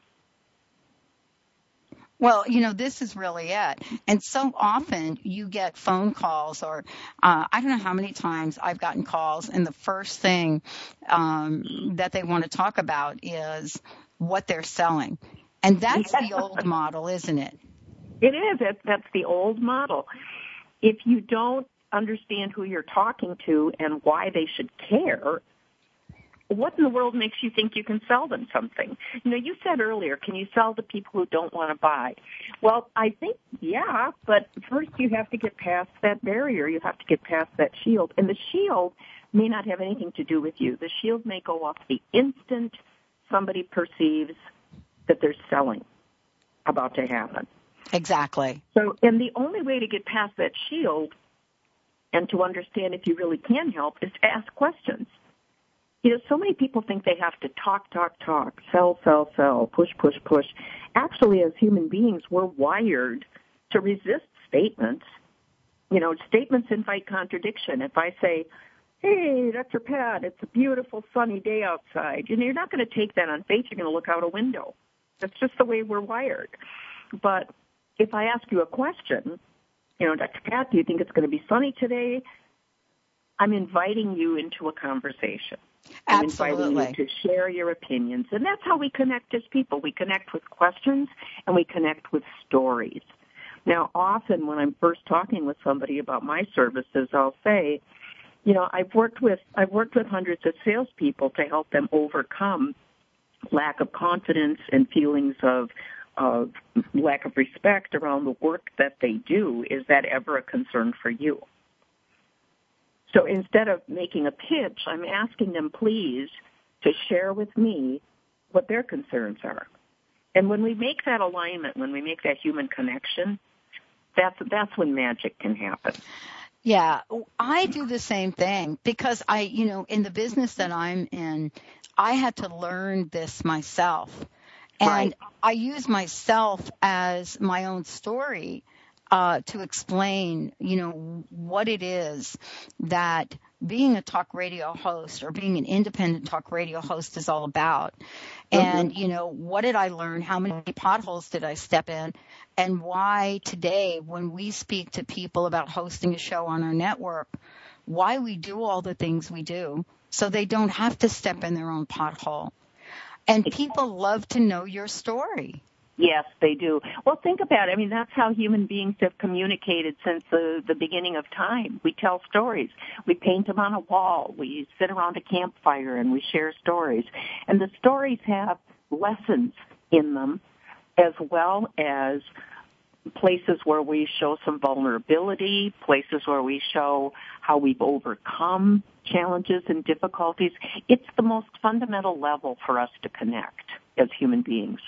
Well, you know, this is really it. And so often you get phone calls or uh, I don't know how many times I've gotten calls, and the first thing um, that they want to talk about is what they're selling. And that's the old model, isn't it? It is. It, that's the old model. If you don't understand who you're talking to and why they should care, what in the world makes you think you can sell them something? You know, you said earlier, can you sell to people who don't want to buy? Well, I think, yeah, but first you have to get past that barrier. You have to get past that shield. And the shield may not have anything to do with you. The shield may go off the instant somebody perceives that they're selling. about to happen. Exactly. So, and the only way to get past that shield and to understand if you really can help is to ask questions. You know, so many people think they have to talk, talk, talk, sell, sell, sell, push, push, push. Actually, as human beings, we're wired to resist statements. You know, statements invite contradiction. If I say, hey, Doctor Pat, it's a beautiful sunny day outside, you know, you're not going to take that on faith. You're going to look out a window. That's just the way we're wired. But if I ask you a question, you know, Doctor Pat, do you think it's going to be sunny today? I'm inviting you into a conversation. I'm Absolutely. inviting you to share your opinions. And that's how we connect as people. We connect with questions and we connect with stories. Now, often when I'm first talking with somebody about my services, I'll say, you know, I've worked with I've worked with hundreds of salespeople to help them overcome lack of confidence and feelings of of lack of respect around the work that they do. Is that ever a concern for you? So instead of making a pitch, I'm asking them, please, to share with me what their concerns are. And when we make that alignment, when we make that human connection, that's that's when magic can happen. Yeah, I do the same thing because I, you know, in the business that I'm in, I had to learn this myself. And Right. I use myself as my own story uh, to explain, you know, what it is that being a talk radio host or being an independent talk radio host is all about. And, you know, what did I learn? How many potholes did I step in? And why today, when we speak to people about hosting a show on our network, why we do all the things we do so they don't have to step in their own pothole. And people love to know your story. Yes, they do. Well, think about it. I mean, that's how human beings have communicated since the, the beginning of time. We tell stories. We paint them on a wall. We sit around a campfire and we share stories. And the stories have lessons in them as well as places where we show some vulnerability, places where we show how we've overcome challenges and difficulties. It's the most fundamental level for us to connect as human beings.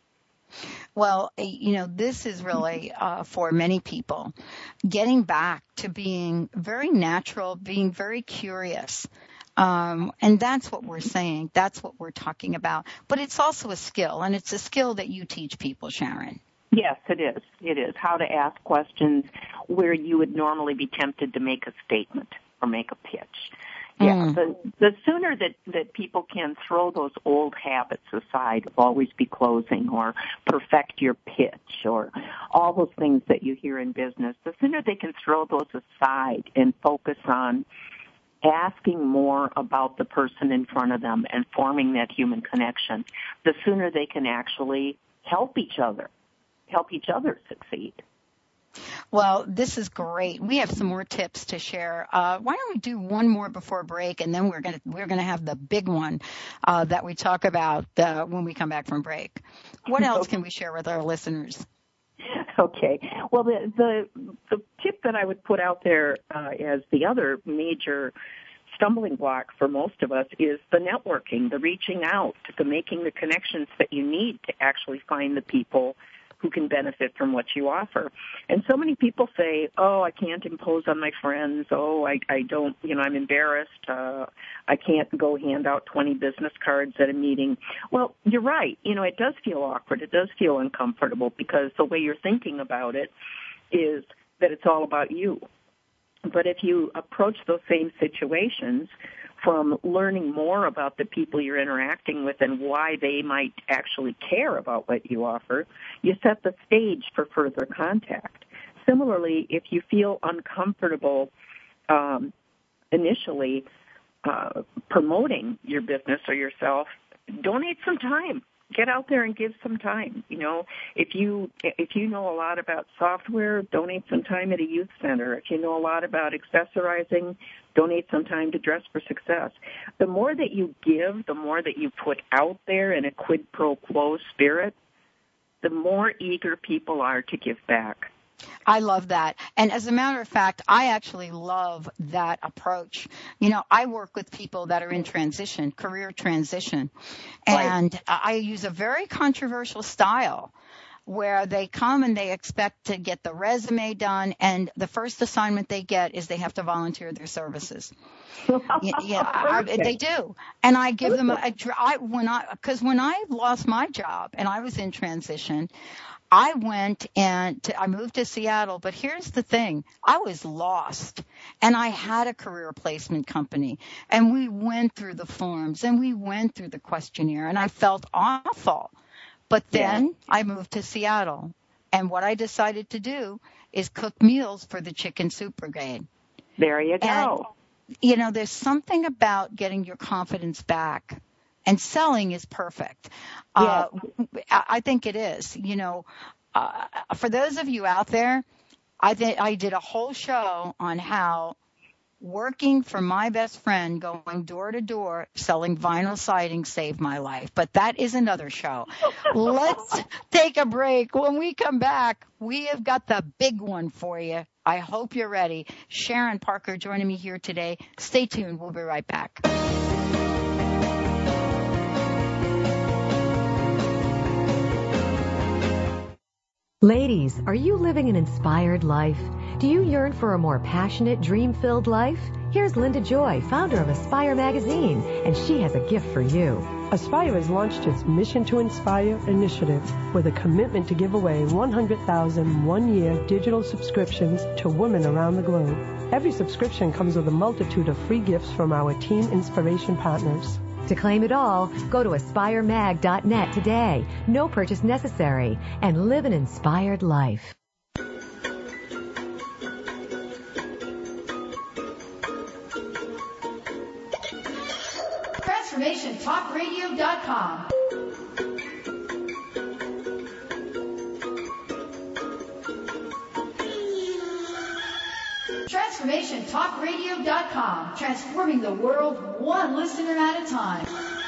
Well, you know, this is really uh, for many people getting back to being very natural, being very curious. Um, and that's what we're saying. That's what we're talking about. But it's also a skill, and it's a skill that you teach people, Sharon. Yes, it is. It is. How to ask questions where you would normally be tempted to make a statement or make a pitch. Yeah, Mm. the, the sooner that, that people can throw those old habits aside, always be closing or perfect your pitch or all those things that you hear in business, the sooner they can throw those aside and focus on asking more about the person in front of them and forming that human connection, the sooner they can actually help each other, help each other succeed. Well, this is great. We have some more tips to share. Uh, why don't we do one more before break, and then we're going to we're going to have the big one uh, that we talk about uh, when we come back from break. What else can we share with our listeners? Okay. Well, the the, the tip that I would put out there uh, as the other major stumbling block for most of us is the networking, the reaching out, the making the connections that you need to actually find the people who can benefit from what you offer. And so many people say, oh, I can't impose on my friends. Oh, I, I don't, you know, I'm embarrassed. Uh, I can't go hand out twenty business cards at a meeting. Well, you're right. You know, it does feel awkward. It does feel uncomfortable because the way you're thinking about it is that it's all about you. But if you approach those same situations from learning more about the people you're interacting with and why they might actually care about what you offer, you set the stage for further contact. Similarly, if you feel uncomfortable um, initially uh, promoting your business or yourself, donate some time. Get out there and give some time. You know, if you if you know a lot about software, donate some time at a youth center. If you know a lot about accessorizing, donate some time to Dress for Success. The more that you give, the more that you put out there in a quid pro quo spirit, the more eager people are to give back. I love that. And as a matter of fact, I actually love that approach. You know, I work with people that are in transition, career transition, and right. I use a very controversial style where they come and they expect to get the resume done, and the first assignment they get is they have to volunteer their services. yeah, yeah I, they do. And I give them a, a I, when I, because when I lost my job and I was in transition, I went and to, I moved to Seattle, but here's the thing. I was lost, and I had a career placement company, and we went through the forms and we went through the questionnaire, and I felt awful. But then yeah. I moved to Seattle, and what I decided to do is cook meals for the Chicken Soup Brigade. There you go. And, you know, there's something about getting your confidence back. And selling is perfect. Uh, I think it is. You know, uh, for those of you out there, I th- I did a whole show on how working for my best friend, going door to door, selling vinyl siding saved my life. But that is another show. Let's take a break. When we come back, we have got the big one for you. I hope you're ready. Sharon Parker joining me here today. Stay tuned. We'll be right back. Ladies, are you living an inspired life? Do you yearn for a more passionate, dream-filled life? Here's Linda Joy, founder of Aspire Magazine, and she has a gift for you. Aspire has launched its Mission to Inspire initiative with a commitment to give away one hundred thousand one-year digital subscriptions to women around the globe. Every subscription comes with a multitude of free gifts from our Team Inspiration partners. To claim it all, go to aspire mag dot net today. No purchase necessary. And live an inspired life. Transformation Talk Radio dot com. Transformation Talk Radio dot com. Transforming the world one listener at a time.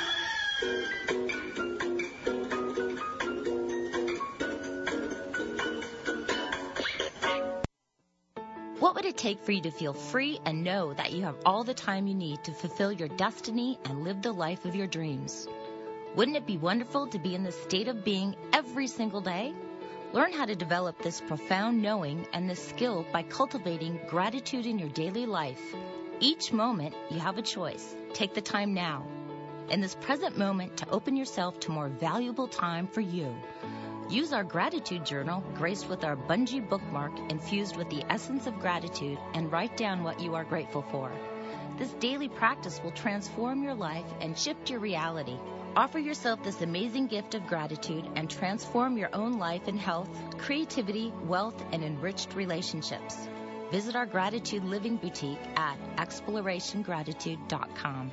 What would it take for you to feel free and know that you have all the time you need to fulfill your destiny and live the life of your dreams? Wouldn't it be wonderful to be in this state of being every single day? Learn how to develop this profound knowing and this skill by cultivating gratitude in your daily life. Each moment, you have a choice. Take the time now, in this present moment, to open yourself to more valuable time for you. Use our gratitude journal, graced with our bungee bookmark infused with the essence of gratitude, and write down what you are grateful for. This daily practice will transform your life and shift your reality. Offer yourself this amazing gift of gratitude and transform your own life in health, creativity, wealth, and enriched relationships. Visit our Gratitude Living Boutique at exploration gratitude dot com.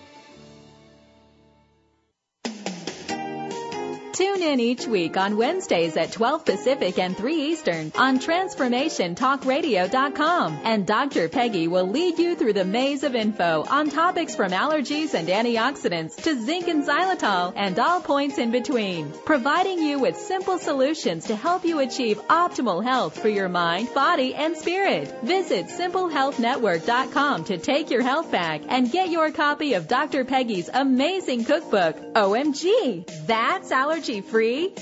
Tune in each week on Wednesdays at twelve Pacific and three Eastern on Transformation Talk Radio dot com, and Doctor Peggy will lead you through the maze of info on topics from allergies and antioxidants to zinc and xylitol and all points in between, providing you with simple solutions to help you achieve optimal health for your mind, body, and spirit. Visit simple health network dot com to take your health back and get your copy of Doctor Peggy's amazing cookbook. O M G, that's allergy free.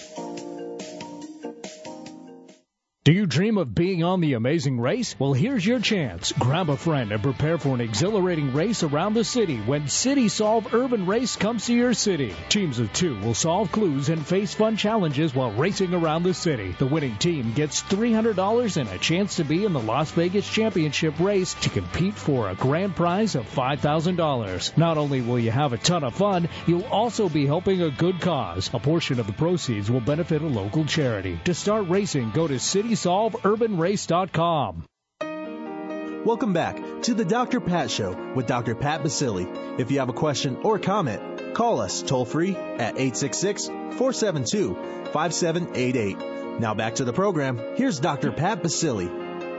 Do you dream of being on the Amazing Race? Well, here's your chance. Grab a friend and prepare for an exhilarating race around the city when City Solve Urban Race comes to your city. Teams of two will solve clues and face fun challenges while racing around the city. The winning team gets three hundred dollars and a chance to be in the Las Vegas Championship race to compete for a grand prize of five thousand dollars. Not only will you have a ton of fun, you'll also be helping a good cause. A portion of the proceeds will benefit a local charity. To start racing, go to city solve urban race dot com. Welcome back to the Doctor Pat Show with Doctor Pat Baccili. If you have a question or comment, call us toll-free at eight six six, four seven two, five seven eight eight. Now back to the program. Here's Doctor Pat Baccili.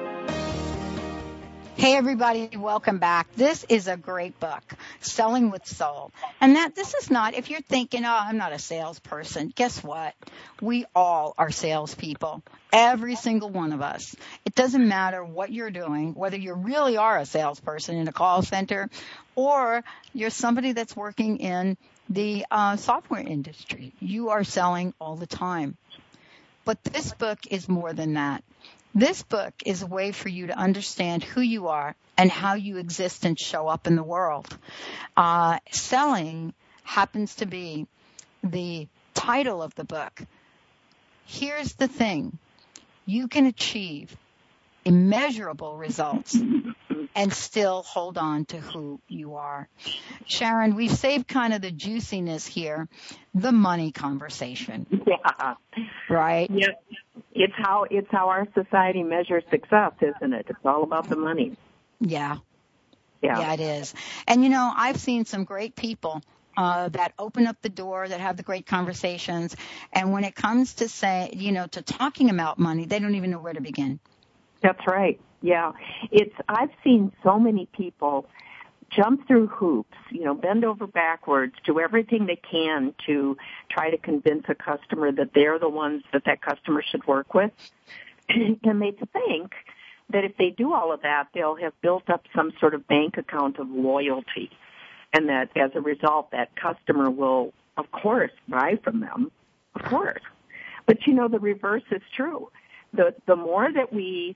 Hey everybody, welcome back. This is a great book, Selling with Soul. And that this is not, if you're thinking, oh, I'm not a salesperson, guess what? We all are salespeople. Every single one of us. It doesn't matter what you're doing, whether you really are a salesperson in a call center or you're somebody that's working in the uh, software industry. You are selling all the time. But this book is more than that. This book is a way for you to understand who you are and how you exist and show up in the world. Uh, selling happens to be the title of the book. Here's the thing. You can achieve immeasurable results and still hold on to who you are. Sharon, we've saved kind of the juiciness here, the money conversation. Yeah. Right? Yeah. It's how it's how our society measures success, isn't it? It's all about the money. Yeah. Yeah. Yeah, it is. And, you know, I've seen some great people uh, that open up the door, that have the great conversations. And when it comes to say, you know, to talking about money, they don't even know where to begin. That's right. Yeah. It's, I've seen so many people jump through hoops, you know, bend over backwards, do everything they can to try to convince a customer that they're the ones that that customer should work with. And they think that if they do all of that, they'll have built up some sort of bank account of loyalty. And that as a result, that customer will, of course, buy from them. Of course. But, you know, the reverse is true. The, the more that we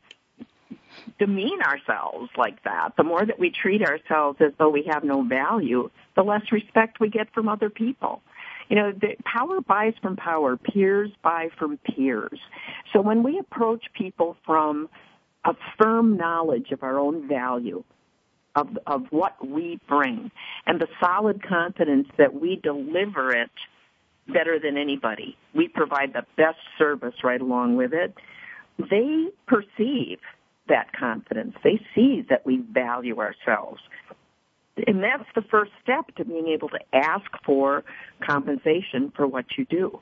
demean ourselves like that, the more that we treat ourselves as though we have no value, the less respect we get from other people. You know, the power buys from power, peers buy from peers. So when we approach people from a firm knowledge of our own value, of of what we bring, and the solid confidence that we deliver it better than anybody, we provide the best service right along with it, they perceive that confidence. They see that we value ourselves. And that's the first step to being able to ask for compensation for what you do.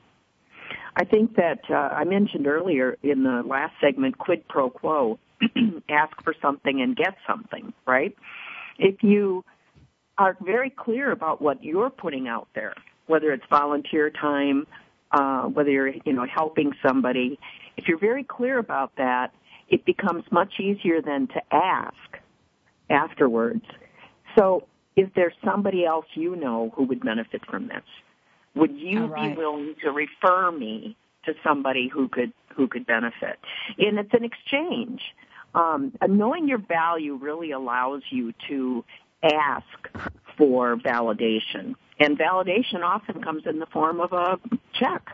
I think that uh, I mentioned earlier in the last segment, quid pro quo, ask for something and get something, right? If you are very clear about what you're putting out there, whether it's volunteer time, uh, whether you're, you know, helping somebody, if you're very clear about that, it becomes much easier then to ask afterwards. So is there somebody else you know who would benefit from this? Would you right. be willing to refer me to somebody who could who could benefit? And it's an exchange. Um, knowing your value really allows you to ask for validation. And validation often comes in the form of a check.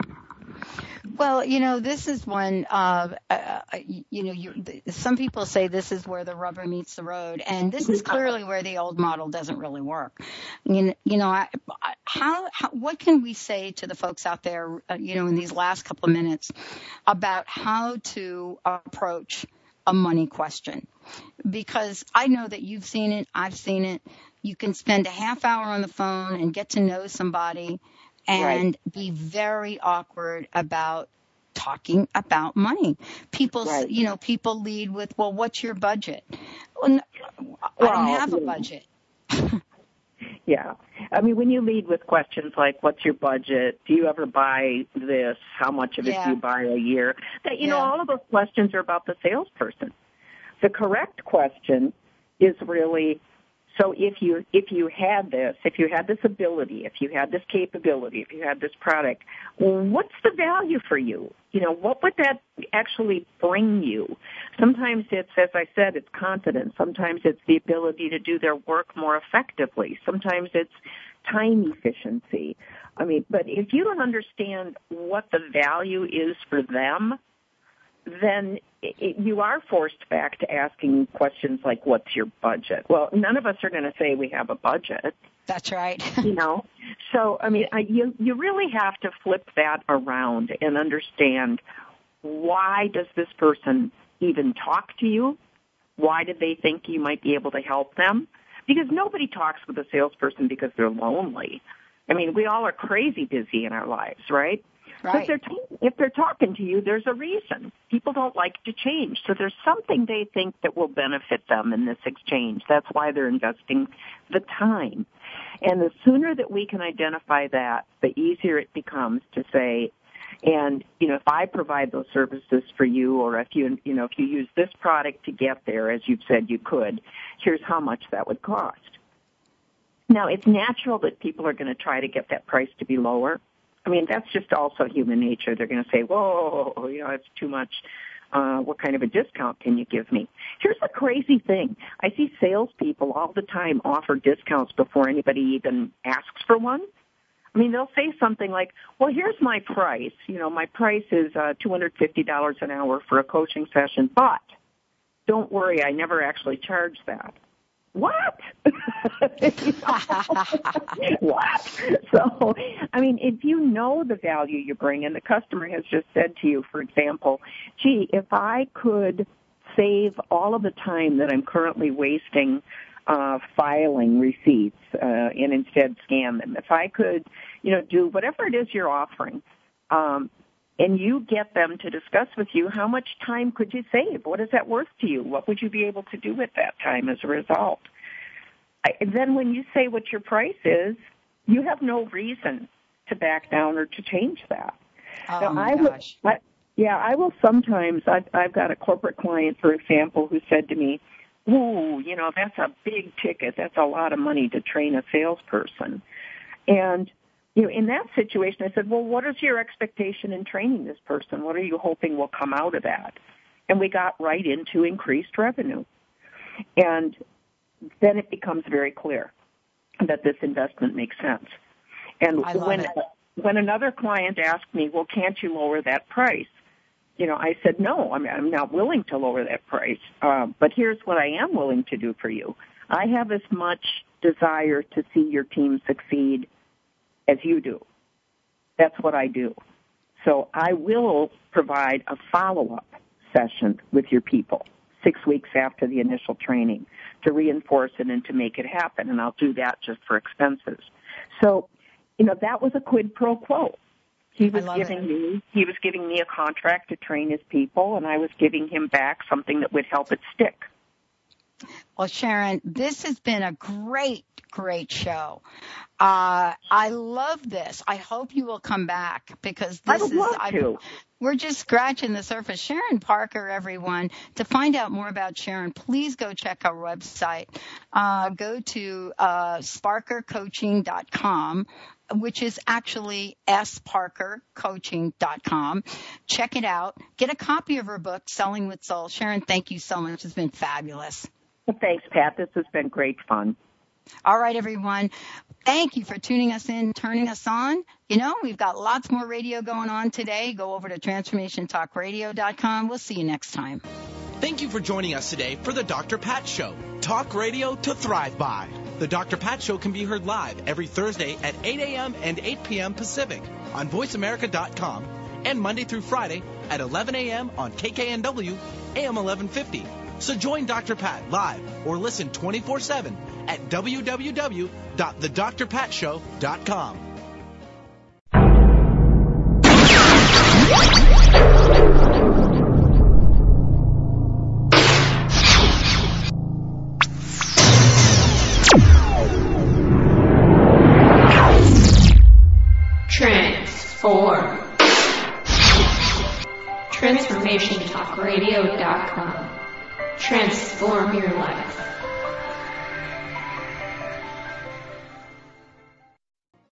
Well, you know, this is one, uh, uh, you know, you, some people say this is where the rubber meets the road, and this is clearly where the old model doesn't really work. You know, you know I, how, how, what can we say to the folks out there, uh, you know, in these last couple of minutes about how to approach a money question? Because I know that you've seen it, I've seen it. You can spend a half hour on the phone and get to know somebody and right. be very awkward about talking about money. People, right. you know, people lead with, well, what's your budget? Well, no, I well, don't have a yeah. budget. Yeah. I mean, when you lead with questions like, what's your budget? Do you ever buy this? How much of it yeah. do you buy a year? That, you yeah. know, all of those questions are about the salesperson. The correct question is really, so if you if you had this, if you had this ability, if you had this capability, if you had this product, well, what's the value for you? You know, what would that actually bring you? Sometimes it's, as I said, it's confidence. Sometimes it's the ability to do their work more effectively. Sometimes it's time efficiency. I mean, but if you don't understand what the value is for them, then it, you are forced back to asking questions like, what's your budget? Well, none of us are going to say we have a budget. That's right. You know, so, I mean, I, you, you really have to flip that around and understand, why does this person even talk to you? Why did they think you might be able to help them? Because nobody talks with a salesperson because they're lonely. I mean, we all are crazy busy in our lives, right? Right. If they're, t- if they're talking to you, there's a reason. People don't like to change. So there's something they think that will benefit them in this exchange. That's why they're investing the time. And the sooner that we can identify that, the easier it becomes to say, and, you know, if I provide those services for you, or if you, you know, if you use this product to get there, as you've said you could, here's how much that would cost. Now, it's natural that people are going to try to get that price to be lower. I mean, that's just also human nature. They're going to say, whoa, you know, it's too much. Uh, what kind of a discount can you give me? Here's the crazy thing. I see salespeople all the time offer discounts before anybody even asks for one. I mean, they'll say something like, well, here's my price. You know, my price is uh, two hundred fifty dollars an hour for a coaching session, but don't worry, I never actually charge that. What? What? So, I mean, if you know the value you bring, and the customer has just said to you, for example, gee, if I could save all of the time that I'm currently wasting uh, filing receipts uh, and instead scan them, if I could, you know, do whatever it is you're offering, um, and you get them to discuss with you how much time could you save? What is that worth to you? What would you be able to do with that time as a result? I, then when you say what your price is, you have no reason to back down or to change that. Oh, now, my I gosh. Will, I, yeah, I will sometimes, I've, I've got a corporate client, for example, who said to me, ooh, you know, that's a big ticket. That's a lot of money to train a salesperson. And you know, in that situation, I said, well, what is your expectation in training this person? What are you hoping will come out of that? And we got right into increased revenue. And then it becomes very clear that this investment makes sense. And I love when it. when another client asked me, well, can't you lower that price? You know, I said, no, I'm, I'm not willing to lower that price. Uh, but here's what I am willing to do for you. I have as much desire to see your team succeed as you do. That's what I do. So I will provide a follow-up session with your people six weeks after the initial training to reinforce it and to make it happen, and I'll do that just for expenses. So, you know, that was a quid pro quo. He was giving it. me he was giving me a contract to train his people, and I was giving him back something that would help it stick. Well, Sharon, this has been a great, great show. Uh, I love this. I hope you will come back because this I would is. love I, to. We're just scratching the surface. Sharon Parker, everyone. To find out more about Sharon, please go check our website. Uh, go to uh, sparker coaching dot com, which is actually s parker coaching dot com. Check it out. Get a copy of her book, Selling with Soul. Sharon, thank you so much. It's been fabulous. Well, thanks, Pat. This has been great fun. All right, everyone. Thank you for tuning us in, turning us on. You know, we've got lots more radio going on today. Go over to transformation talk radio dot com. We'll see you next time. Thank you for joining us today for the Doctor Pat Show. Talk radio to thrive by. The Doctor Pat Show can be heard live every Thursday at eight a.m. and eight p.m. Pacific on voice america dot com and Monday through Friday at eleven a.m. on K K N W A M eleven fifty. So join Doctor Pat live or listen twenty-four seven at w w w dot the dr pat show dot com. Transform. transformation talk radio dot com. Transform your life.